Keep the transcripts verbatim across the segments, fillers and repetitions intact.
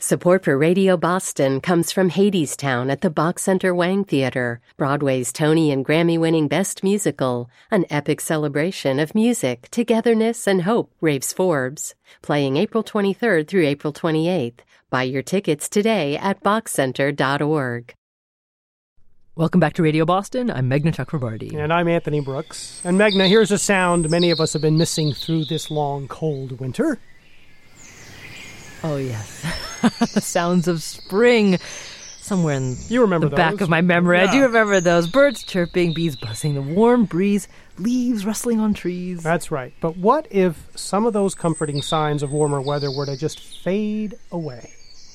Support for Radio Boston comes from Hadestown at the Bach Center Wang Theater, Broadway's Tony and Grammy-winning Best Musical, an epic celebration of music, togetherness, and hope, raves Forbes. Playing April twenty-third through April twenty-eighth. Buy your tickets today at bach center dot org. Welcome back to Radio Boston. I'm Meghna Chakrabarti. And I'm Anthony Brooks. And Meghna, here's a sound many of us have been missing through this long, cold winter. Oh, yes. The sounds of spring. Somewhere in you remember the those. back of my memory. Yeah. I do remember those. Birds chirping, bees buzzing, the warm breeze, leaves rustling on trees. That's right. But what if some of those comforting signs of warmer weather were to just fade away?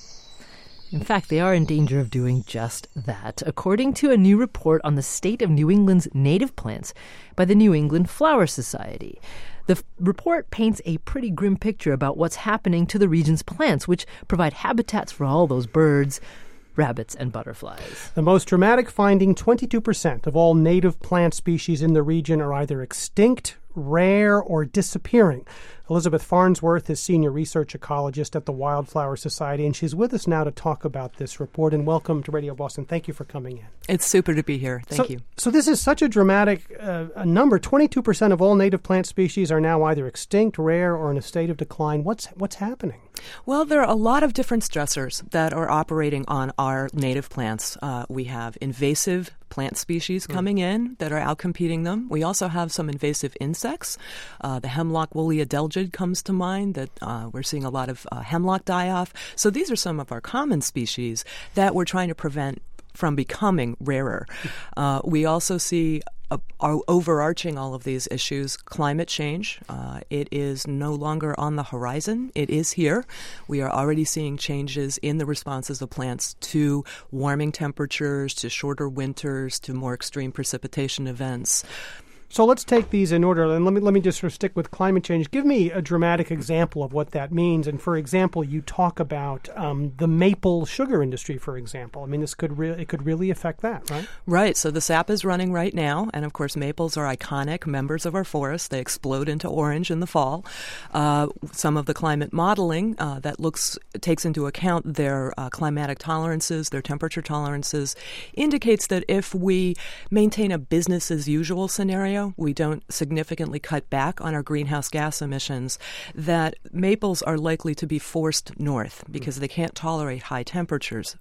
In fact, they are in danger of doing just that, according to a new report on the state of New England's native plants by the New England Flower Society. The f- report paints a pretty grim picture about what's happening to the region's plants, which provide habitats for all those birds, rabbits, and butterflies. The most dramatic finding, twenty-two percent of all native plant species in the region are either extinct, rare, or disappearing. Elizabeth Farnsworth is senior research ecologist at the Wildflower Society, and she's with us now to talk about this report. And welcome to Radio Boston. Thank you for coming in. It's super to be here. Thank so, you. So this is such a dramatic uh, a number. twenty-two percent of all native plant species are now either extinct, rare, or in a state of decline. What's what's happening? Well, there are a lot of different stressors that are operating on our native plants. Uh, we have invasive plant species coming in that are outcompeting them. We also have some invasive insects. Uh, the hemlock woolly adelgid comes to mind that uh, we're seeing a lot of uh, hemlock die-off. So these are some of our common species that we're trying to prevent from becoming rarer. Uh, we also see uh, are overarching all of these issues, climate change. Uh, it is no longer on the horizon. It is here. We are already seeing changes in the responses of plants to warming temperatures, to shorter winters, to more extreme precipitation events. So let's take these in order, and let me let me just sort of stick with climate change. Give me a dramatic example of what that means. And for example, you talk about um, the maple sugar industry, for example. I mean, this could re- it could really affect that, right? Right. So the sap is running right now, and of course, maples are iconic members of our forest. They explode into orange in the fall. Uh, some of the climate modeling uh, that looks takes into account their uh, climatic tolerances, their temperature tolerances, indicates that if we maintain a business as usual scenario, we don't significantly cut back on our greenhouse gas emissions, that maples are likely to be forced north because they can't tolerate high temperatures.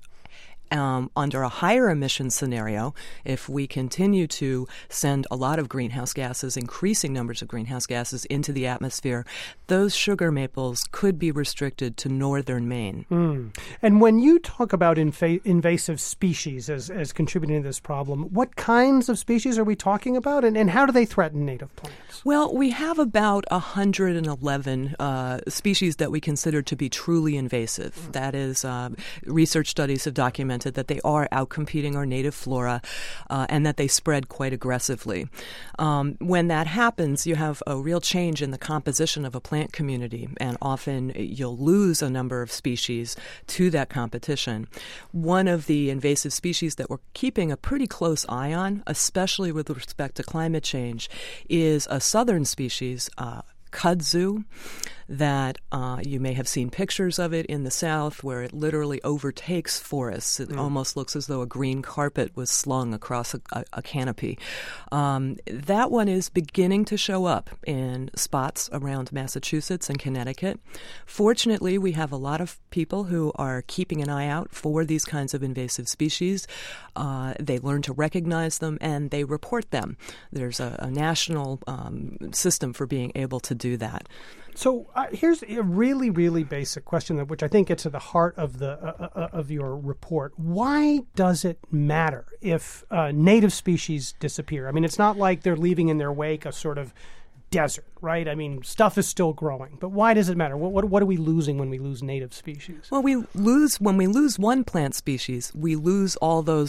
Um, under a higher emission scenario, if we continue to send a lot of greenhouse gases, increasing numbers of greenhouse gases into the atmosphere, those sugar maples could be restricted to northern Maine. Mm. And when you talk about inv- invasive species as, as contributing to this problem, what kinds of species are we talking about, and, and how do they threaten native plants? Well, we have about one hundred eleven uh, species that we consider to be truly invasive. Mm. That is, uh, research studies have documented that they are outcompeting our native flora uh, and that they spread quite aggressively. Um, when that happens, you have a real change in the composition of a plant community, and often you'll lose a number of species to that competition. One of the invasive species that we're keeping a pretty close eye on, especially with respect to climate change, is a southern species, uh, kudzu, that uh, you may have seen pictures of it in the South where it literally overtakes forests. It mm. almost looks as though a green carpet was slung across a, a, a canopy. Um, that one is beginning to show up in spots around Massachusetts and Connecticut. Fortunately, we have a lot of people who are keeping an eye out for these kinds of invasive species. Uh, they learn to recognize them and they report them. There's a, a national um, system for being able to do that. So uh, here's a really, really basic question, that, which I think gets to the heart of the uh, uh, of your report. Why does it matter if uh, native species disappear? I mean, it's not like they're leaving in their wake a sort of desert, right? I mean, stuff is still growing. But why does it matter? What, what, what are we losing when we lose native species? Well, we lose when we lose one plant species, we lose all those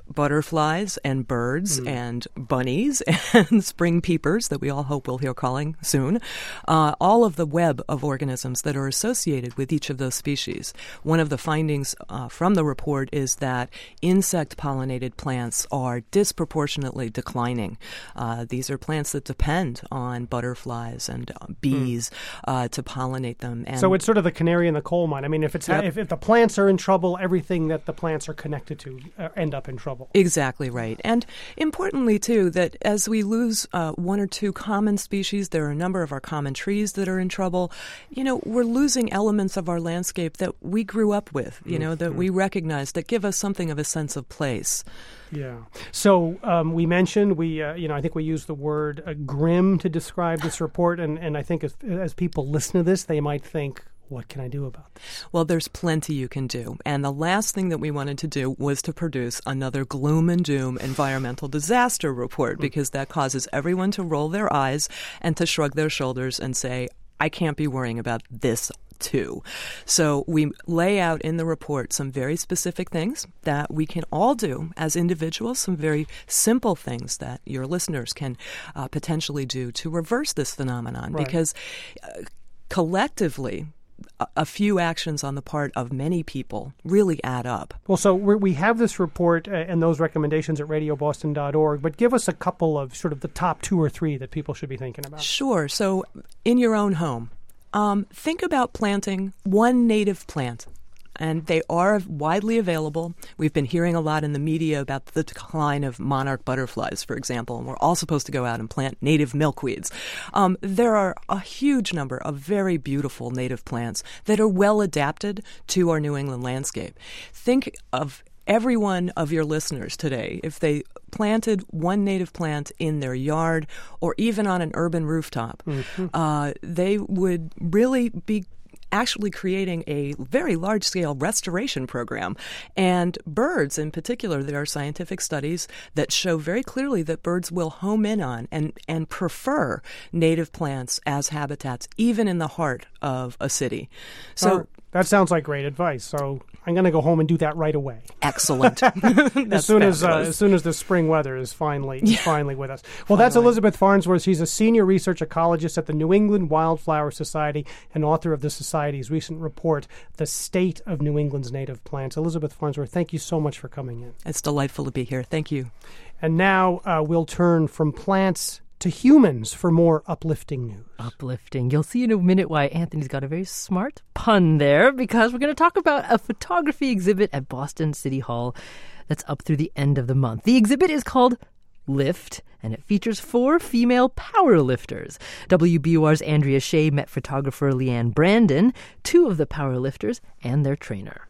butterflies and birds Mm. and bunnies and spring peepers that we all hope we'll hear calling soon, uh, all of the web of organisms that are associated with each of those species. One of the findings uh, from the report is that insect-pollinated plants are disproportionately declining. Uh, these are plants that depend on butterflies and uh, bees mm. uh, to pollinate them. And so it's sort of the canary in the coal mine. I mean, if it's yep. if, if the plants are in trouble, everything that the plants are connected to uh, end up in trouble. Exactly right. And importantly, too, that as we lose uh, one or two common species, there are a number of our common trees that are in trouble. You know, we're losing elements of our landscape that we grew up with, you know, mm-hmm. that we recognize, that give us something of a sense of place. Yeah. So um, we mentioned, we, uh, you know, I think we used the word uh, grim to describe this report. And, and I think as, as people listen to this, they might think, what can I do about this? Well, there's plenty you can do. And the last thing that we wanted to do was to produce another gloom and doom environmental disaster report, mm. because that causes everyone to roll their eyes and to shrug their shoulders and say, I can't be worrying about this too. So we lay out in the report some very specific things that we can all do as individuals, some very simple things that your listeners can uh, potentially do to reverse this phenomenon. Right. Because uh, collectively, a few actions on the part of many people really add up. Well, so we're, we have this report uh, and those recommendations at radio boston dot org, but give us a couple of sort of the top two or three that people should be thinking about. Sure. So in your own home, um, think about planting one native plant. And they are widely available. We've been hearing a lot in the media about the decline of monarch butterflies, for example, and we're all supposed to go out and plant native milkweeds. Um, there are a huge number of very beautiful native plants that are well adapted to our New England landscape. Think of every one of your listeners today, if they planted one native plant in their yard or even on an urban rooftop, mm-hmm. uh, they would really be actually creating a very large-scale restoration program. And birds in particular, there are scientific studies that show very clearly that birds will home in on and, and prefer native plants as habitats, even in the heart of a city. So uh, that sounds like great advice. So I'm going to go home and do that right away. Excellent. as soon as uh, as soon as the spring weather is finally yeah. finally with us. Well, finally. That's Elizabeth Farnsworth. She's a senior research ecologist at the New England Wildflower Society and author of the Society's recent report, The State of New England's Native Plants. Elizabeth Farnsworth, thank you so much for coming in. It's delightful to be here. Thank you. And now uh, we'll turn from plants to humans for more uplifting news. Uplifting. You'll see in a minute why Anthony's got a very smart pun there, because we're going to talk about a photography exhibit at Boston City Hall that's up through the end of the month. The exhibit is called Lift, and it features four female power lifters. W B U R's Andrea Shea met photographer Leanne Brandon, two of the power lifters, and their trainer.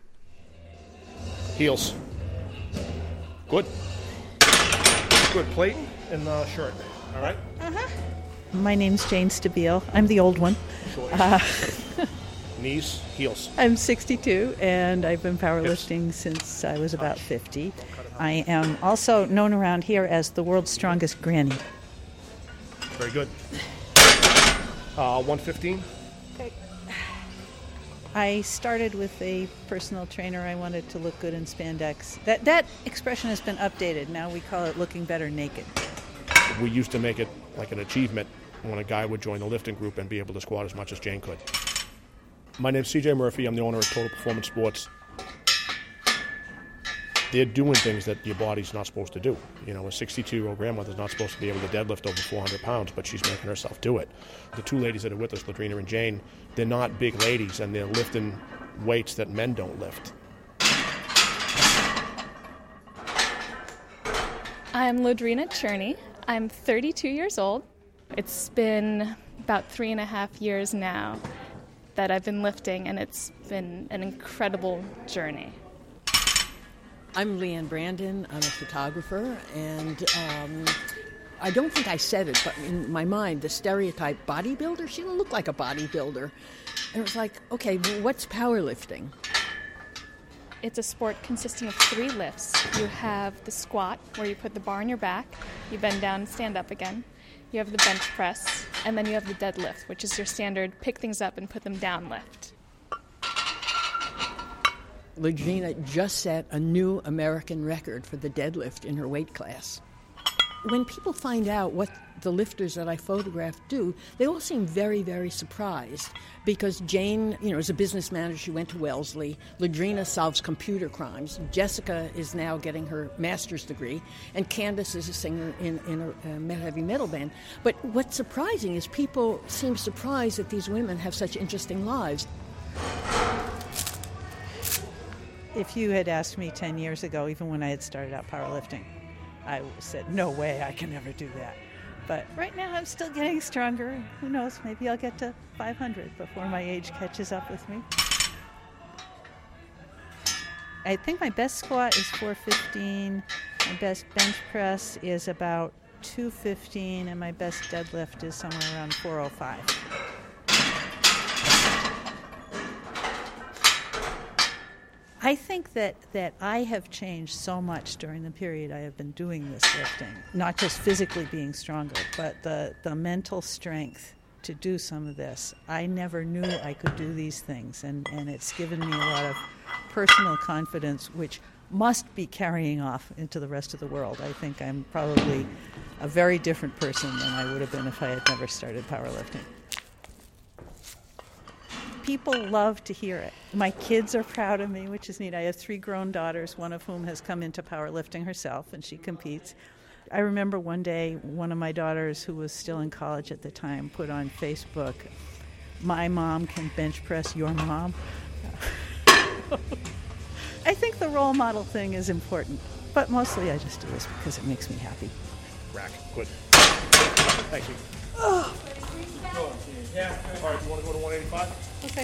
Heels. Good. Good. Plate and uh, shirt. All right? Uh-huh. My name's Jane Stabile. I'm the old one. Uh, Knees, heels. I'm sixty-two, and I've been powerlifting since I was about fifty. I am also known around here as the world's strongest granny. Very good. Uh, one fifteen. Okay. I started with a personal trainer. I wanted to look good in spandex. That, that expression has been updated. Now we call it looking better naked. We used to make it like an achievement when a guy would join the lifting group and be able to squat as much as Jane could. My name's C J Murphy. I'm the owner of Total Performance Sports. They're doing things that your body's not supposed to do. You know, a sixty-two-year-old grandmother's not supposed to be able to deadlift over four hundred pounds, but she's making herself do it. The two ladies that are with us, Ladrina and Jane, they're not big ladies, and they're lifting weights that men don't lift. I'm Ladrina Cherney. I'm thirty-two years old. It's been about three and a half years now that I've been lifting, and it's been an incredible journey. I'm Leanne Brandon. I'm a photographer, and um, I don't think I said it, but in my mind, the stereotype bodybuilder, she didn't look like a bodybuilder. And it was like, okay, well, what's powerlifting? It's a sport consisting of three lifts. You have the squat, where you put the bar on your back, you bend down and stand up again. You have the bench press, and then you have the deadlift, which is your standard pick things up and put them down lift. Ladrina just set a new American record for the deadlift in her weight class. When people find out what the lifters that I photographed do, they all seem very, very surprised because Jane, you know, is a business manager. She went to Wellesley. Ladrina solves computer crimes. Jessica is now getting her master's degree. And Candace is a singer in, in a, a heavy metal band. But what's surprising is people seem surprised that these women have such interesting lives. If you had asked me ten years ago, even when I had started out powerlifting, I said, no way, I can never do that. But right now I'm still getting stronger. Who knows, maybe I'll get to five hundred before my age catches up with me. I think my best squat is four fifteen, my best bench press is about two fifteen, and my best deadlift is somewhere around four oh five. I think that, that I have changed so much during the period I have been doing this lifting, not just physically being stronger, but the, the mental strength to do some of this. I never knew I could do these things, and, and it's given me a lot of personal confidence, which must be carrying off into the rest of the world. I think I'm probably a very different person than I would have been if I had never started powerlifting. People love to hear it. My kids are proud of me, which is neat. I have three grown daughters, one of whom has come into powerlifting herself, and she competes. I remember one day one of my daughters, who was still in college at the time, put on Facebook, "My mom can bench press your mom." I think the role model thing is important, but mostly I just do this because it makes me happy. Rack, good. Thank you. Oh. Yeah. All right, you want to go to one eighty-five? Okay.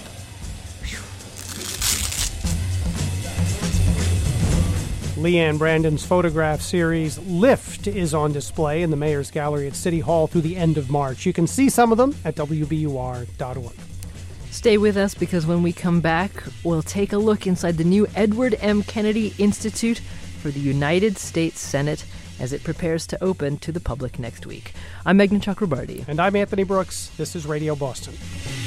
Leanne Brandon's photograph series Lift is on display in the Mayor's Gallery at City Hall through the end of March. You can see some of them at W B U R dot org. Stay with us, because when we come back, we'll take a look inside the new Edward M. Kennedy Institute for the United States Senate as it prepares to open to the public next week. I'm Meghna Chakrabarti. And I'm Anthony Brooks. This is Radio Boston.